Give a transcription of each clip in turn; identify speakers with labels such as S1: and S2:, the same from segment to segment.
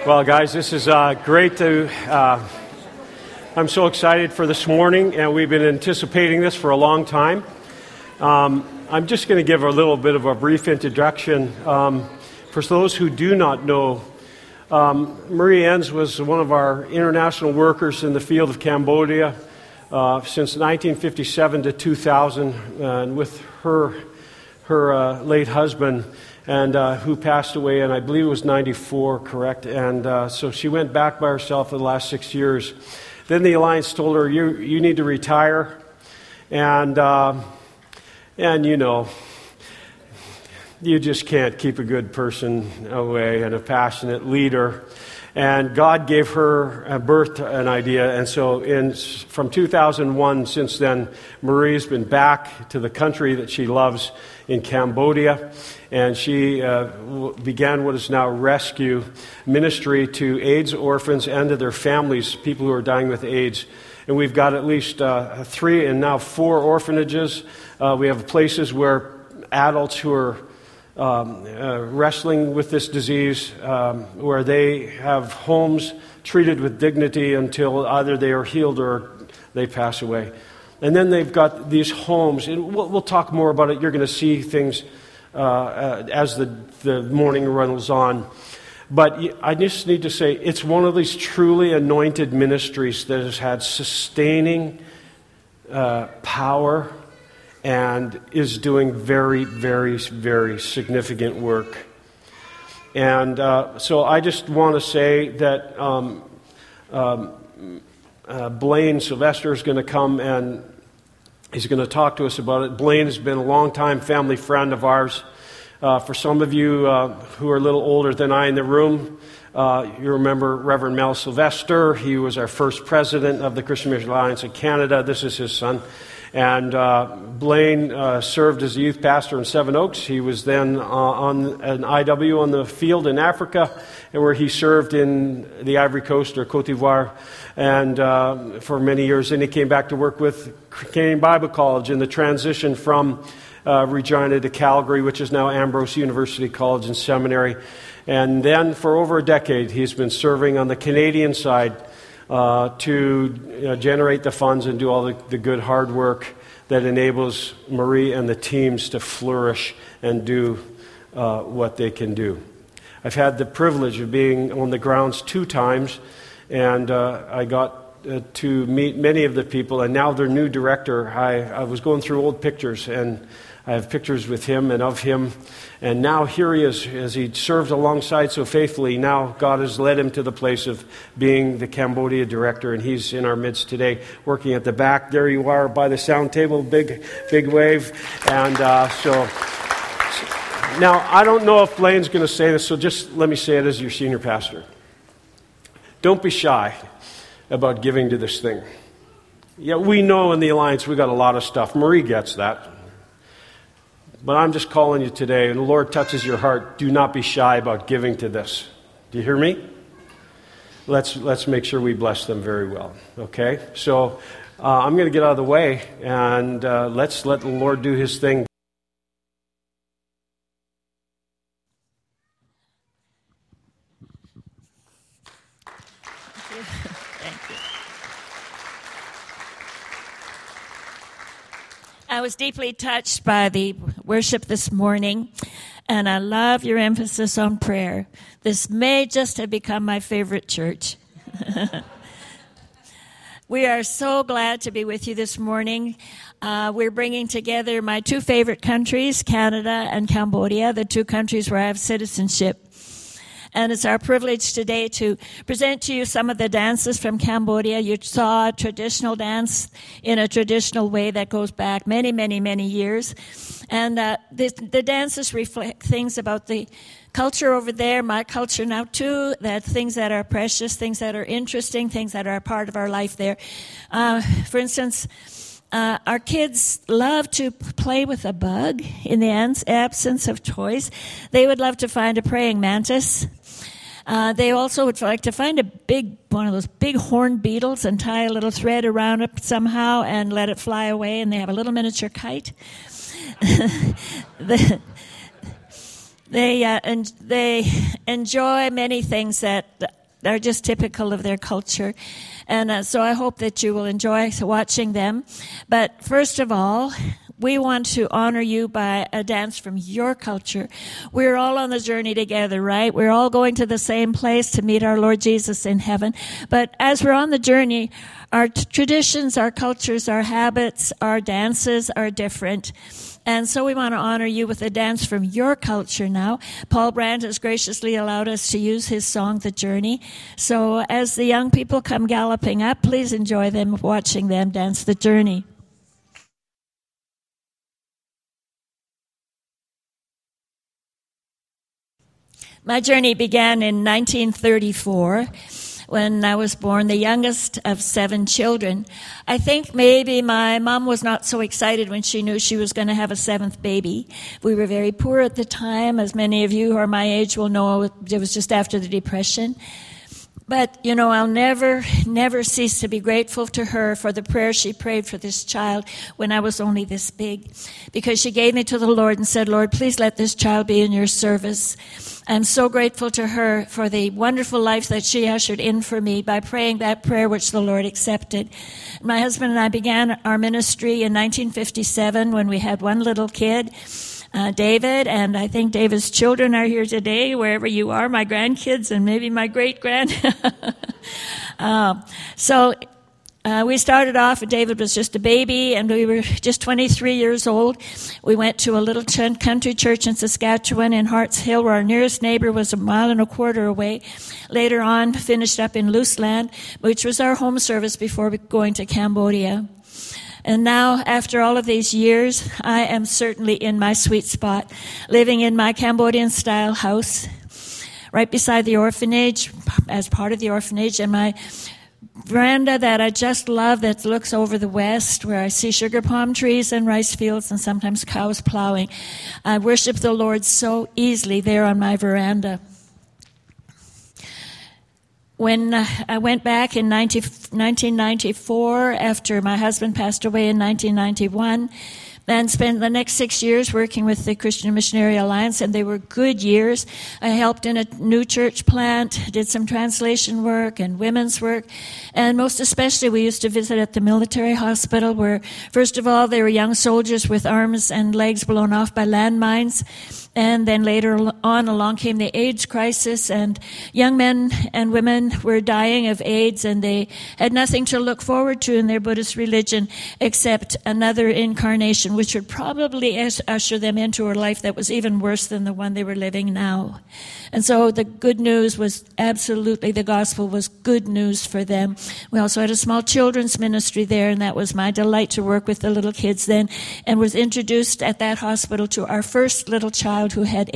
S1: Well, guys, this is great to... I'm so excited for this morning, and we've been anticipating this for a long time. I'm just going to give a little bit of a brief introduction. For those who do not know, Marie Enns was one of our international workers in the field of Cambodia since 1957 to 2000, and with her late husband, and who passed away, and I believe it was 94, correct? And so she went back by herself for the last 6 years. Then the Alliance told her, you need to retire, and you know, you just can't keep a good person away and a passionate leader. And God gave her birth to an idea, and so from 2001, since then, Marie's been back to the country that she loves in Cambodia, and she began what is now Rescue Ministry to AIDS orphans and to their families, people who are dying with AIDS. And we've got at least 3 and now 4 orphanages. We have places where adults who are wrestling with this disease, where they have homes treated with dignity until either they are healed or they pass away. And then they've got these homes, and we'll talk more about it. You're going to see things as the morning runs on. But I just need to say, it's one of these truly anointed ministries that has had sustaining power and is doing very, very, very significant work. And so I just want to say that Blaine Sylvester is going to come and he's going to talk to us about it. Blaine has been a long-time family friend of ours. For some of you who are a little older than I in the room, you remember Reverend Mel Sylvester. He was our first president of the Christian Mission Alliance in Canada. This is his son. And Blaine served as a youth pastor in Seven Oaks. He was then on an IW on the field in Africa, and where he served in the Ivory Coast or Côte d'Ivoire, and for many years. Then he came back to work with Canadian Bible College in the transition from Regina to Calgary, which is now Ambrose University College and Seminary. And then for over a decade, he's been serving on the Canadian side to generate the funds and do all the good hard work that enables Marie and the teams to flourish and do what they can do. I've had the privilege of being on the grounds 2 times, and I got to meet many of the people, and now their new director. I was going through old pictures, and I have pictures with him and of him. And now here he is, as he served alongside so faithfully. Now God has led him to the place of being the Cambodia director, and he's in our midst today, working at the back. There you are by the sound table, big wave. And so now I don't know if Blaine's going to say this, so just let me say it as your senior pastor. Don't be shy about giving to this thing. Yeah, we know in the Alliance we got a lot of stuff. Marie gets that. But I'm just calling you today, and the Lord touches your heart. Do not be shy about giving to this. Do you hear me? Let's make sure we bless them very well. Okay? So I'm going to get out of the way, and let's let the Lord do His thing.
S2: I was deeply touched by the worship this morning, and I love your emphasis on prayer. This may just have become my favorite church. We are so glad to be with you this morning. We're bringing together my 2 favorite countries, Canada and Cambodia, the 2 countries where I have citizenship. And it's our privilege today to present to you some of the dances from Cambodia. You saw a traditional dance in a traditional way that goes back many, many, many years. And the dances reflect things about the culture over there, my culture now too, that things that are precious, things that are interesting, things that are a part of our life there. For instance, our kids love to play with a bug in the absence of toys. They would love to find a praying mantis. They also would like to find one of those big horned beetles and tie a little thread around it somehow and let it fly away, and they have a little miniature kite. and they enjoy many things that are just typical of their culture. And so I hope that you will enjoy watching them. But first of all, we want to honor you by a dance from your culture. We're all on the journey together, right? We're all going to the same place to meet our Lord Jesus in heaven. But as we're on the journey, our traditions, our cultures, our habits, our dances are different. And so we want to honor you with a dance from your culture now. Paul Brandt has graciously allowed us to use his song, The Journey. So as the young people come galloping up, please enjoy them, watching them dance The Journey. My journey began in 1934 when I was born, the youngest of 7 children. I think maybe my mom was not so excited when she knew she was going to have a 7th baby. We were very poor at the time. As many of you who are my age will know, it was just after the Depression. But, you know, I'll never cease to be grateful to her for the prayer she prayed for this child when I was only this big. Because she gave me to the Lord and said, Lord, please let this child be in your service. I'm so grateful to her for the wonderful life that she ushered in for me by praying that prayer which the Lord accepted. My husband and I began our ministry in 1957 when we had one little kid. David, and I think David's children are here today, wherever you are, my grandkids and maybe my great-grand. We started off, David was just a baby, and we were just 23 years old. We went to a little country church in Saskatchewan in Harts Hill, where our nearest neighbor was a mile and a quarter away. Later on, finished up in Luseland, which was our home service before going to Cambodia. And now, after all of these years, I am certainly in my sweet spot, living in my Cambodian-style house, right beside the orphanage, as part of the orphanage, and my veranda that I just love that looks over the west, where I see sugar palm trees and rice fields and sometimes cows plowing. I worship the Lord so easily there on my veranda. When I went back in 1994, after my husband passed away in 1991, then spent the next 6 years working with the Christian Missionary Alliance, and they were good years. I helped in a new church plant, did some translation work and women's work, and most especially we used to visit at the military hospital where, first of all, there were young soldiers with arms and legs blown off by landmines. And then later on, along came the AIDS crisis, and young men and women were dying of AIDS, and they had nothing to look forward to in their Buddhist religion except another incarnation, which would probably usher them into a life that was even worse than the one they were living now. And so the good news was absolutely, the gospel was good news for them. We also had a small children's ministry there, and that was my delight to work with the little kids then, and was introduced at that hospital to our first little child who had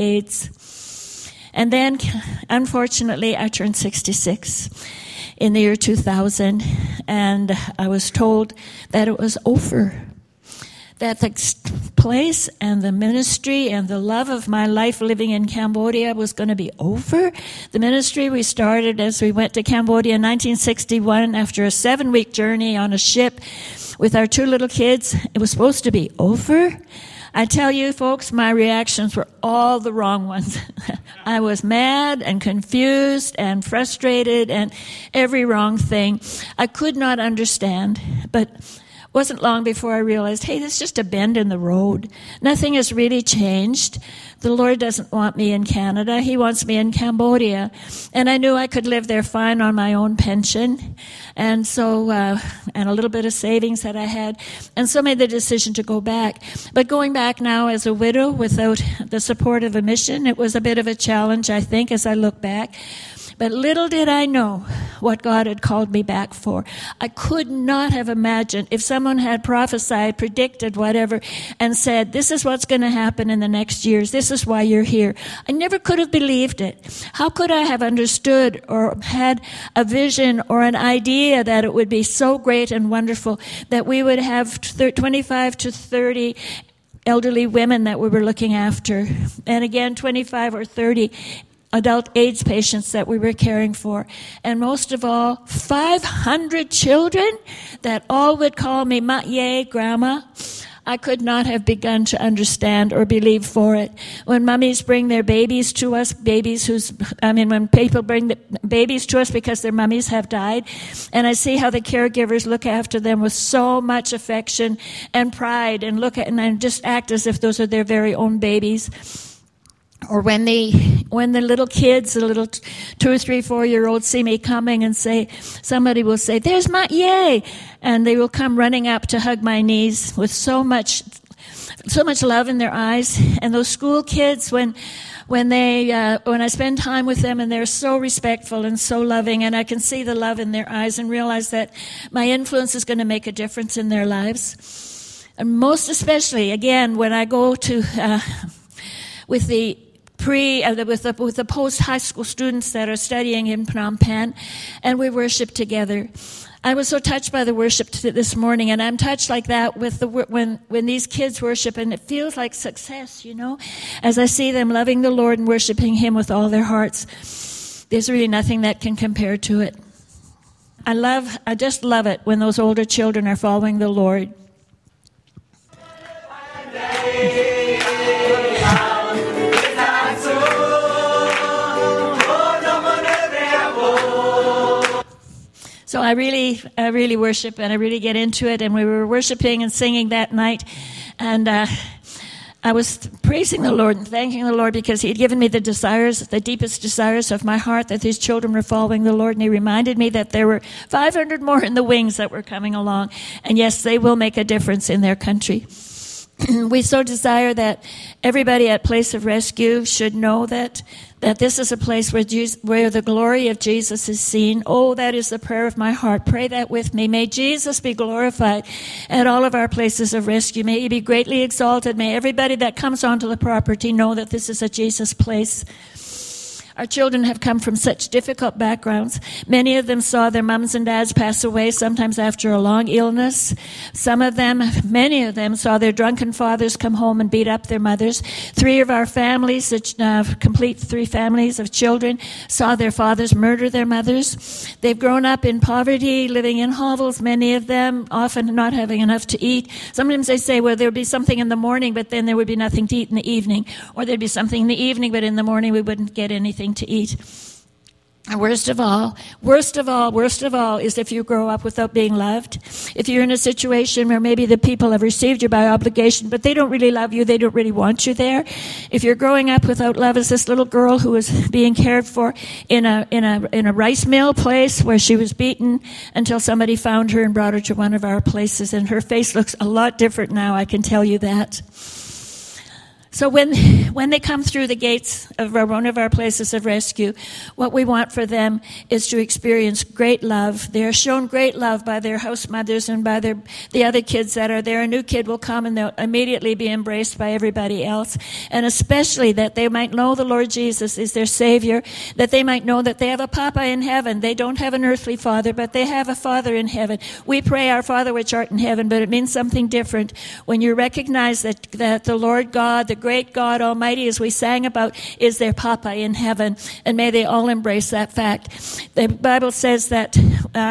S2: AIDS. And then, unfortunately, I turned 66 in the year 2000, and I was told that it was over, that the place and the ministry and the love of my life living in Cambodia was going to be over. The ministry we started as we went to Cambodia in 1961 after a 7-week journey on a ship with our 2 little kids. It was supposed to be over. I tell you, folks, my reactions were all the wrong ones. I was mad and confused and frustrated and every wrong thing. I could not understand, but it wasn't long before I realized, hey, this is just a bend in the road. Nothing has really changed. The Lord doesn't want me in Canada. He wants me in Cambodia. And I knew I could live there fine on my own pension. And so, and a little bit of savings that I had. And so made the decision to go back. But going back now as a widow without the support of a mission, it was a bit of a challenge, I think, as I look back. But little did I know what God had called me back for. I could not have imagined if someone had prophesied, predicted, whatever, and said, this is what's going to happen in the next years. This is why you're here. I never could have believed it. How could I have understood or had a vision or an idea that it would be so great and wonderful that we would have 25 to 30 elderly women that we were looking after, and again 25 or 30 adult AIDS patients that we were caring for, and most of all 500 children that all would call me Matye, Grandma. I could not have begun to understand or believe for it. When mummies bring their babies to us, when people bring the babies to us because their mummies have died, and I see how the caregivers look after them with so much affection and pride and just act as if those are their very own babies. Or when the little kids, the little 2 or 3, 4-year-olds see me coming and somebody will say, "There's my yay," and they will come running up to hug my knees with so much love in their eyes. And those school kids, when I spend time with them and they're so respectful and so loving, and I can see the love in their eyes and realize that my influence is going to make a difference in their lives. And most especially, again, when I go to with the post-high school students that are studying in Phnom Penh, and we worship together. I was so touched by the worship this morning, and I'm touched like that with when these kids worship, and it feels like success, as I see them loving the Lord and worshiping Him with all their hearts. There's really nothing that can compare to it. I just love it when those older children are following the Lord. So I really worship, and I really get into it. And we were worshiping and singing that night, and I was praising the Lord and thanking the Lord because He had given me the deepest desires of my heart, that these children were following the Lord. And He reminded me that there were 500 more in the wings that were coming along, and yes, they will make a difference in their country. We so desire that everybody at Place of Rescue should know that this is a place where the glory of Jesus is seen. Oh, that is the prayer of my heart. Pray that with me. May Jesus be glorified at all of our places of rescue. May He be greatly exalted. May everybody that comes onto the property know that this is a Jesus place. Our children have come from such difficult backgrounds. Many of them saw their mums and dads pass away, sometimes after a long illness. Many of them saw their drunken fathers come home and beat up their mothers. 3 of our families, complete 3 families of children, saw their fathers murder their mothers. They've grown up in poverty, living in hovels, many of them, often not having enough to eat. Sometimes they say, well, there would be something in the morning, but then there would be nothing to eat in the evening. Or there'd be something in the evening, but in the morning we wouldn't get anything to eat. And worst of all is if you grow up without being loved. If you're in a situation where maybe the people have received you by obligation, but they don't really love you, they don't really want you there. If you're growing up without love, as this little girl who was being cared for in a rice mill place where she was beaten until somebody found her and brought her to one of our places, and her face looks a lot different now, I can tell you that. So when they come through the gates of one of our places of rescue, what we want for them is to experience great love. They are shown great love by their house mothers and by the other kids that are there. A new kid will come and they'll immediately be embraced by everybody else. And especially that they might know the Lord Jesus is their Savior, that they might know that they have a Papa in heaven. They don't have an earthly father, but they have a Father in heaven. We pray, Our Father which art in heaven, but it means something different when you recognize that the Lord God, the great God Almighty, as we sang about, is their Papa in heaven. And may they all embrace that fact. The Bible says that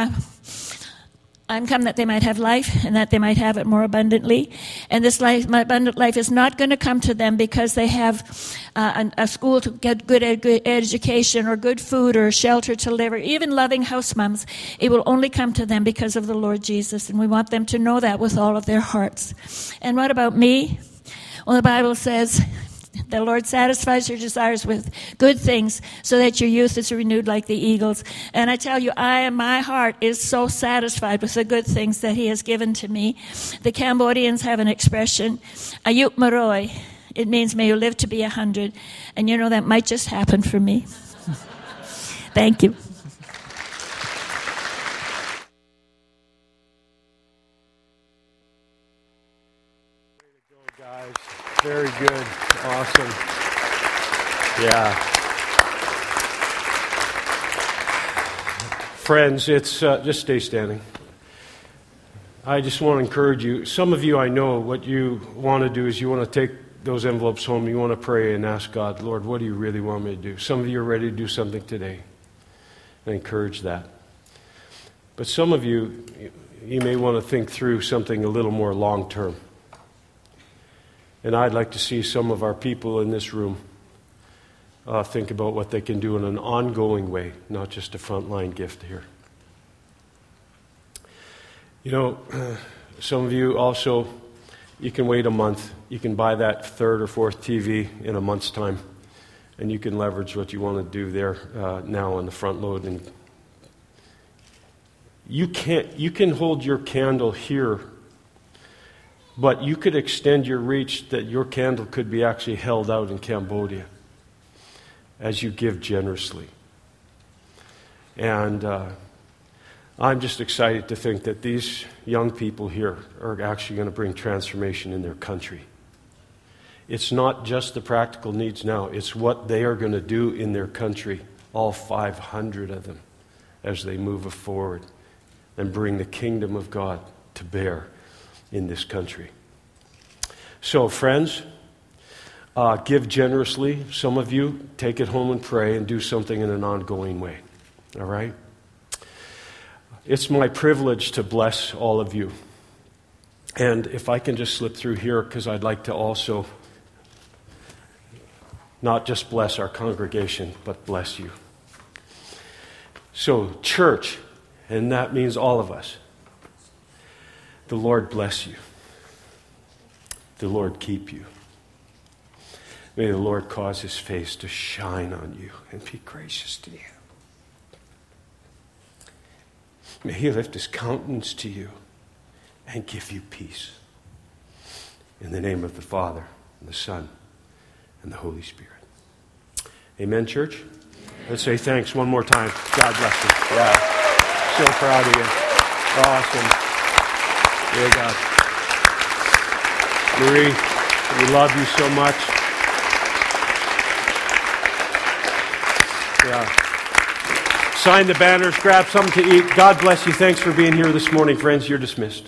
S2: I'm come that they might have life and that they might have it more abundantly. And this abundant life is not going to come to them because they have a school to get good education or good food or shelter to live or even loving house moms. It will only come to them because of the Lord Jesus. And we want them to know that with all of their hearts. And what about me? Well, the Bible says the Lord satisfies your desires with good things so that your youth is renewed like the eagles. And I tell you, my heart is so satisfied with the good things that He has given to me. The Cambodians have an expression, Ayut Maroi. It means may you live to be 100. And you know, that might just happen for me. Thank you.
S1: Very good. Awesome. Yeah. Friends, it's just stay standing. I just want to encourage you. Some of you, I know what you want to do is you want to take those envelopes home. You want to pray and ask God, Lord, what do you really want me to do? Some of you are ready to do something today. I encourage that. But some of you, you may want to think through something a little more long term. And I'd like to see some of our people in this room think about what they can do in an ongoing way, not just a frontline gift here. You know, some of you also, you can wait a month. You can buy that third or fourth TV in a month's time, and you can leverage what you want to do there now on the front load. And you can hold your candle here, but you could extend your reach that your candle could be actually held out in Cambodia as you give generously. And I'm just excited to think that these young people here are actually going to bring transformation in their country. It's not just the practical needs now, it's what they are going to do in their country, all 500 of them, as they move forward and bring the kingdom of God to bear in this country. So, friends, give generously. Some of you, take it home and pray and do something in an ongoing way. All right? It's my privilege to bless all of you. And if I can just slip through here, because I'd like to also not just bless our congregation, but bless you. So, church, and that means all of us, the Lord bless you. The Lord keep you. May the Lord cause His face to shine on you and be gracious to you. May He lift His countenance to you and give you peace. In the name of the Father, and the Son, and the Holy Spirit. Amen, church? Let's say thanks one more time. God bless you. Yeah. So proud of you. Awesome. Dear God. Marie, we love you so much. Yeah. Sign the banners, grab something to eat. God bless you. Thanks for being here this morning, friends. You're dismissed.